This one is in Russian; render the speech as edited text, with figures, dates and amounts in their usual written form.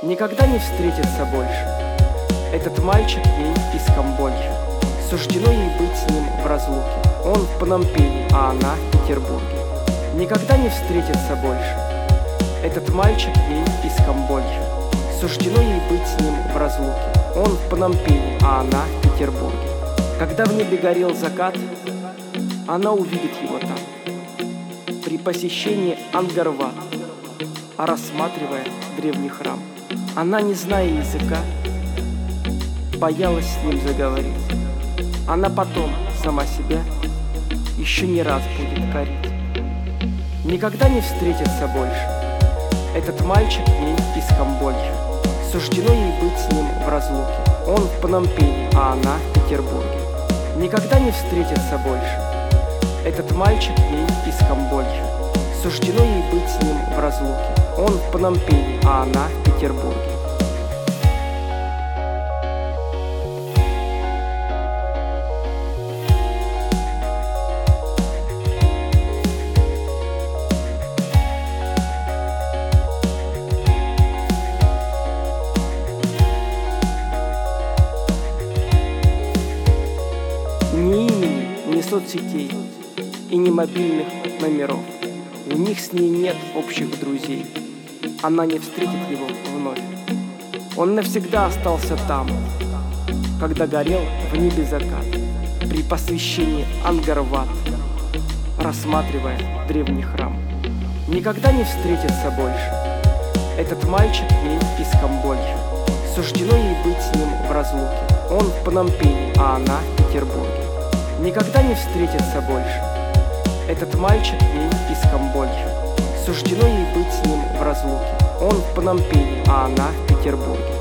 никогда не встретится больше. Этот мальчик ей из Камбоджи. Суждено ей быть с ним в разлуке. Он в Пномпене, а она в Петербурге. Никогда не встретится больше. Этот мальчик ей из Камбоджи. Суждено ей быть с ним в разлуке. Он в Пномпене, а она в Петербурге. Когда в небе горел закат, она увидит его там. При посещении Ангкор-Ват, а рассматривая древний храм, она, не зная языка, боялась с ним заговорить. Она потом сама себя еще не раз будет корить. Никогда не встретится больше. Этот мальчик ей из Камбоджи. Суждено ей быть с ним в разлуке. Он в Пномпене, а она в Петербурге. Никогда не встретится больше. Этот мальчик ей из Камбоджи. Суждено ей быть с ним в разлуке. Он в Пномпене, а она в Петербурге. Ни имени, ни соцсетей и ни мобильных номеров. У них с ней нет общих друзей. Она не встретит его вновь. Он навсегда остался там, когда горел в небе закат, при посвящении Ангкор-Ват, рассматривая древний храм. Никогда не встретится больше. Этот мальчик ей из Камбоджи. Суждено ей быть с ним в разлуке. Он в Пномпене, а она в Петербурге. Никогда не встретится больше. Этот мальчик ей из Камбоджи. Суждено ей быть с ним в разлуке. Он в Пномпене, а она в Петербурге.